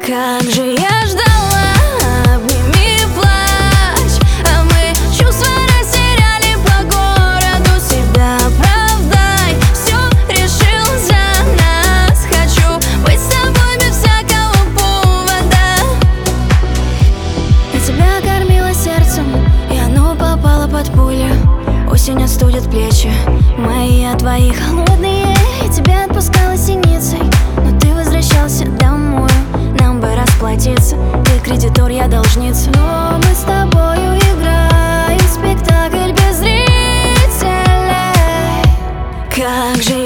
Как же я ждала, обними, плачь, а мы чувства растеряли по городу. Себя оправдай, все решил за нас. Хочу быть с тобой без всякого повода. Я тебя кормила сердцем, и оно попало под пулю. Осень остудит плечи мои, а твои холодные. Я тебя отпускала синицей, но ты возвращался домой. Нам бы расплатиться, ты кредитор, я должница. Но мы с тобою играем спектакль без зрителей. Как же